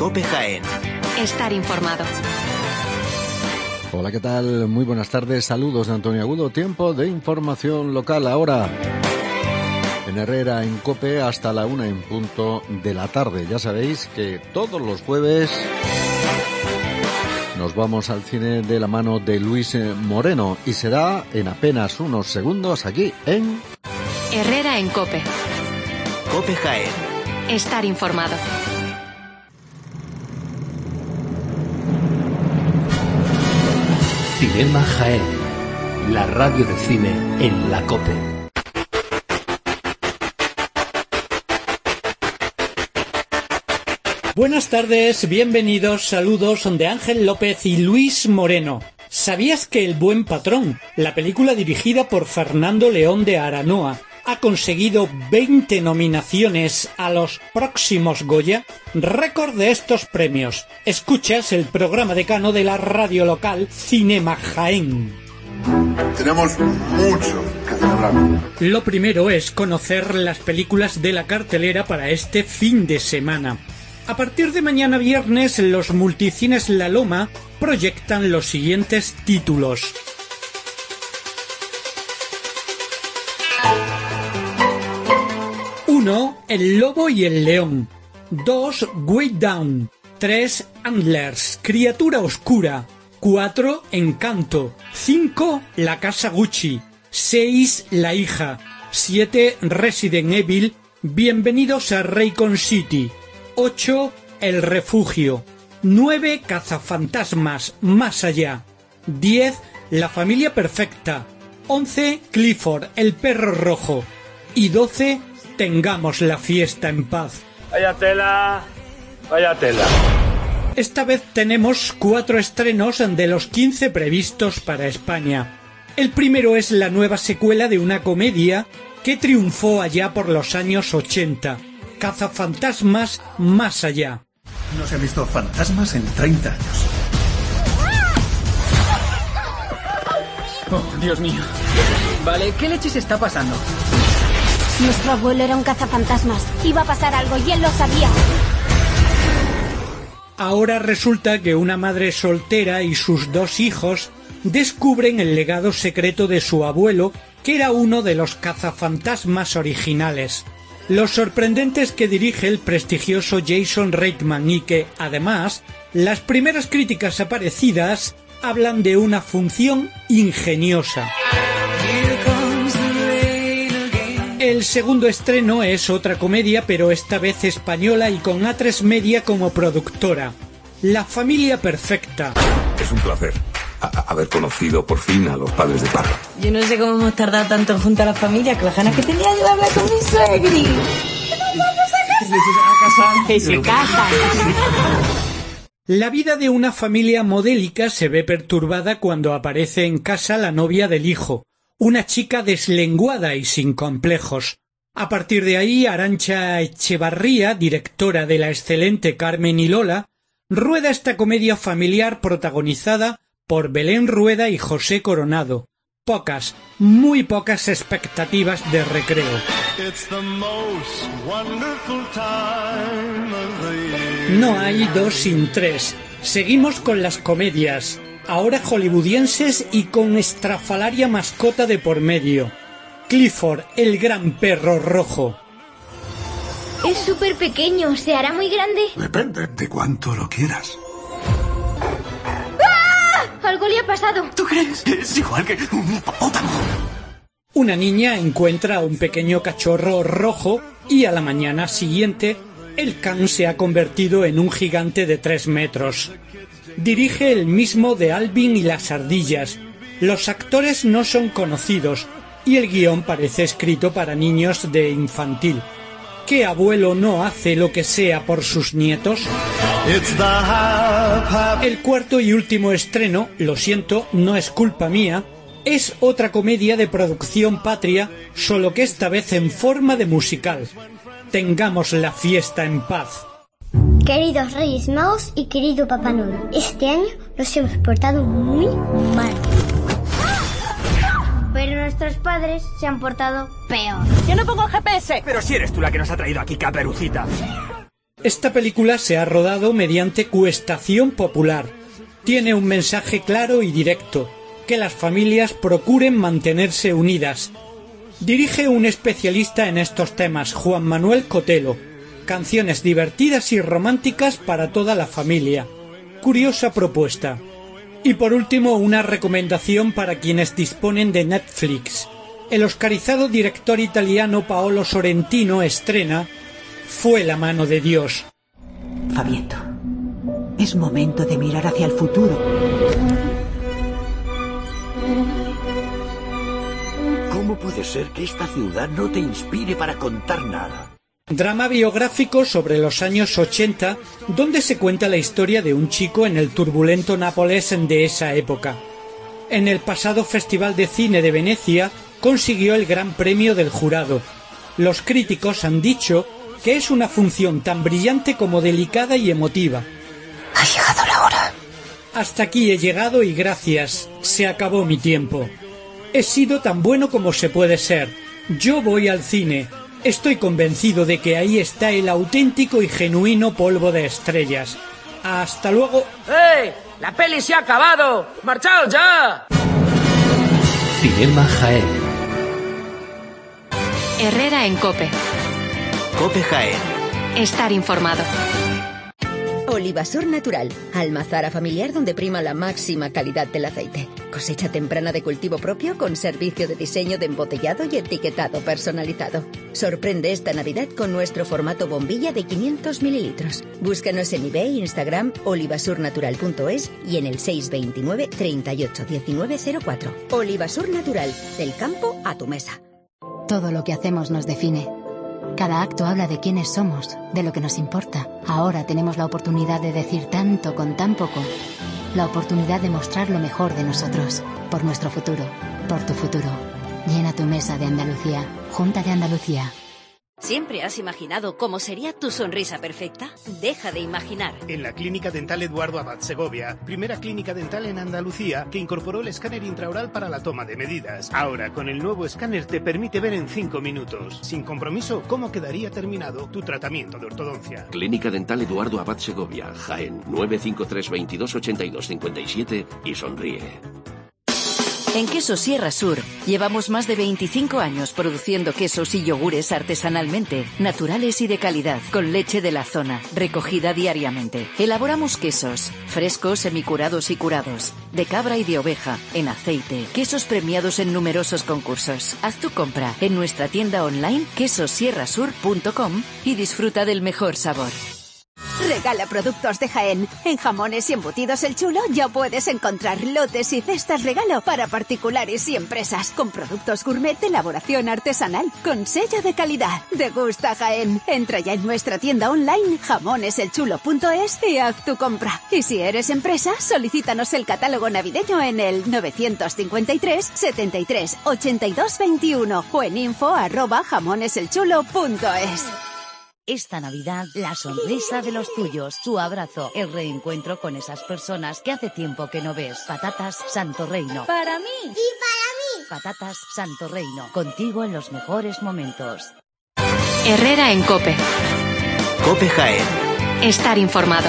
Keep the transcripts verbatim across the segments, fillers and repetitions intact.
COPE Jaén. Estar informado. Hola, ¿qué tal? Muy buenas tardes. Saludos de Antonio Agudo. Tiempo de información local ahora. En Herrera, en COPE, hasta la una en punto de la tarde. Ya sabéis que todos los jueves nos vamos al cine de la mano de Luis Moreno y será en apenas unos segundos aquí en... Herrera en COPE. COPE Jaén. Estar informado. Cinema Jaén, la radio de cine en la COPE. Buenas tardes, bienvenidos, saludos de Ángel López y Luis Moreno. ¿Sabías que El buen patrón, la película dirigida por Fernando León de Aranoa, ha conseguido veinte nominaciones a los próximos Goya? Récord de estos premios. Escuchas el programa decano de la radio local Cinema Jaén. Tenemos mucho que celebrar. Lo primero es conocer las películas de la cartelera para este fin de semana. A partir de mañana viernes, los multicines La Loma proyectan los siguientes títulos. uno. El lobo y el león. dos. Way Down. tres. Antlers, criatura oscura. cuatro. Encanto. cinco. La casa Gucci. seis. La hija. siete. Resident Evil. Bienvenidos a Raycon City. ocho. El refugio. nueve. Cazafantasmas, más allá. diez. La familia perfecta. once. Clifford, el perro rojo. Y doce. Tengamos la fiesta en paz. Vaya tela, vaya tela. Esta vez tenemos cuatro estrenos de los quince previstos para España. El primero es la nueva secuela de una comedia que triunfó allá por los años ochenta. Cazafantasmas, más allá. No se han visto fantasmas en treinta años. Oh, Dios mío. Vale, ¿qué leches está pasando? Nuestro abuelo era un cazafantasmas. Iba a pasar algo y él lo sabía. Ahora resulta que una madre soltera y sus dos hijos descubren el legado secreto de su abuelo, que era uno de los cazafantasmas originales. Lo sorprendente es que dirige el prestigioso Jason Reitman y que, además, las primeras críticas aparecidas hablan de una función ingeniosa. El segundo estreno es otra comedia, pero esta vez española y con A tres Media como productora. La familia perfecta. Es un placer a haber conocido por fin a los padres de Parra. Yo no sé cómo hemos tardado tanto junto a la familia, que las ganas que tenía yo de hablar con mi suegri. ¡Nos vamos a casar! ¡Que se casa! La vida de una familia modélica se ve perturbada cuando aparece en casa la novia del hijo, una chica deslenguada y sin complejos. A partir de ahí, Arantxa Echevarría, directora de la excelente Carmen y Lola, rueda esta comedia familiar protagonizada por Belén Rueda y José Coronado. Pocas, muy pocas expectativas de recreo. No hay dos sin tres. Seguimos con las comedias, ahora hollywoodienses y con estrafalaria mascota de por medio. Clifford, el gran perro rojo. Es súper pequeño, ¿se hará muy grande? Depende de cuánto lo quieras. ¡Ah! Algo le ha pasado. ¿Tú crees? Es igual que un hipopótamo. Una niña encuentra a un pequeño cachorro rojo y a la mañana siguiente el can se ha convertido en un gigante de tres metros. Dirige el mismo de Alvin y las ardillas. Los actores no son conocidos y el guión parece escrito para niños de infantil. ¿Qué abuelo no hace lo que sea por sus nietos? El cuarto y último estreno, lo siento, no es culpa mía, es otra comedia de producción patria, solo que esta vez en forma de musical. Tengamos la fiesta en paz. Queridos Reyes Magos y querido Papá Noel, este año nos hemos portado muy mal. Pero nuestros padres se han portado peor. Yo no pongo G P S. Pero si eres tú la que nos ha traído aquí, Caperucita. Esta película se ha rodado mediante coestación popular. Tiene un mensaje claro y directo, que las familias procuren mantenerse unidas. Dirige un especialista en estos temas, Juan Manuel Cotelo. Canciones divertidas y románticas para toda la familia. Curiosa propuesta. Y por último, una recomendación para quienes disponen de Netflix. El oscarizado director italiano Paolo Sorrentino estrena Fue la mano de Dios. Fabietto, es momento de mirar hacia el futuro. ¿Cómo puede ser que esta ciudad no te inspire para contar nada? Drama biográfico sobre los años ochenta, donde se cuenta la historia de un chico en el turbulento Nápoles de esa época. En el pasado Festival de Cine de Venecia consiguió el Gran Premio del Jurado. Los críticos han dicho que es una función tan brillante como delicada y emotiva. Ha llegado la hora. Hasta aquí he llegado y gracias. Se acabó mi tiempo. He sido tan bueno como se puede ser. Yo voy al cine. Estoy convencido de que ahí está el auténtico y genuino polvo de estrellas. Hasta luego. ¡Eh! ¡La peli se ha acabado! ¡Marchaos ya! Cinema Jaén. Herrera en COPE. COPE Jaén. Estar informado. Olivasur Natural, almazara familiar donde prima la máxima calidad del aceite. Cosecha temprana de cultivo propio con servicio de diseño de embotellado y etiquetado personalizado. Sorprende esta Navidad con nuestro formato bombilla de quinientos mililitros. Búscanos en eBay, Instagram, olivasurnatural punto es y en el seis veintinueve, treinta y ocho, diecinueve cero cuatro. Olivasur Natural, del campo a tu mesa. Todo lo que hacemos nos define. Cada acto habla de quiénes somos, de lo que nos importa. Ahora tenemos la oportunidad de decir tanto con tan poco. La oportunidad de mostrar lo mejor de nosotros. Por nuestro futuro. Por tu futuro. Llena tu mesa de Andalucía. Junta de Andalucía. ¿Siempre has imaginado cómo sería tu sonrisa perfecta? Deja de imaginar. En la Clínica Dental Eduardo Abad Segovia, primera clínica dental en Andalucía que incorporó el escáner intraoral para la toma de medidas. Ahora, con el nuevo escáner te permite ver en cinco minutos, sin compromiso, cómo quedaría terminado tu tratamiento de ortodoncia. Clínica Dental Eduardo Abad Segovia, Jaén, nueve cinco tres, veintidós, ochenta y dos, cincuenta y siete y sonríe. En Quesos Sierra Sur llevamos más de veinticinco años produciendo quesos y yogures artesanalmente, naturales y de calidad, con leche de la zona, recogida diariamente. Elaboramos quesos frescos, semicurados y curados, de cabra y de oveja, en aceite, quesos premiados en numerosos concursos. Haz tu compra en nuestra tienda online quesos sierra sur punto com y disfruta del mejor sabor. Regala productos de Jaén. En Jamones y Embutidos El Chulo ya puedes encontrar lotes y cestas regalo para particulares y empresas, con productos gourmet de elaboración artesanal, con sello de calidad. Degusta Jaén. Entra ya en nuestra tienda online jamones el chulo punto es y haz tu compra. Y si eres empresa, solicítanos el catálogo navideño en el novecientos cincuenta y tres, setenta y tres, ochenta y dos, veintiuno o en info arroba jamones el chulo punto es. Esta Navidad, la sonrisa de los tuyos, su abrazo, el reencuentro con esas personas que hace tiempo que no ves. Patatas Santo Reino. Para mí. Y para mí. Patatas Santo Reino. Contigo en los mejores momentos. Herrera en COPE. COPE Jaén. Estar informado.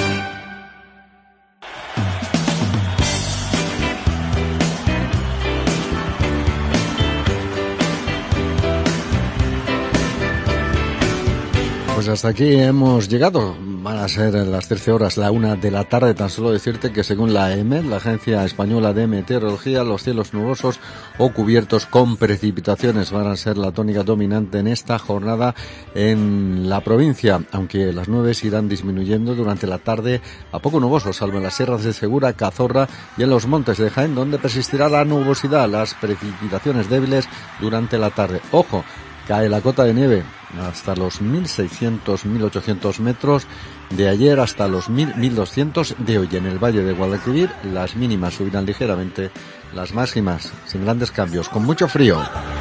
Pues hasta aquí hemos llegado. Van a ser las trece horas, la una de la tarde. Tan solo decirte que según la E M E, la Agencia Española de Meteorología, los cielos nubosos o cubiertos con precipitaciones van a ser la tónica dominante en esta jornada en la provincia, aunque las nubes irán disminuyendo durante la tarde a poco nuboso, salvo en las sierras de Segura, Cazorla y en los montes de Jaén, donde persistirá la nubosidad, las precipitaciones débiles durante la tarde. Ojo, cae la cota de nieve hasta los mil seiscientos, mil ochocientos metros de ayer hasta los mil, mil doscientos de hoy. En el Valle de Guadalquivir las mínimas subirán ligeramente, las máximas sin grandes cambios, con mucho frío.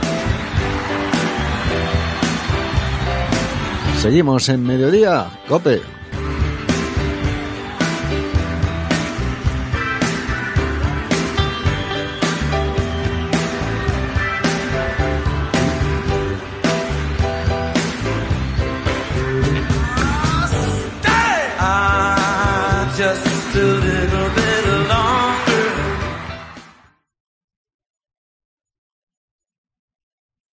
Seguimos en Mediodía, COPE. just a little bit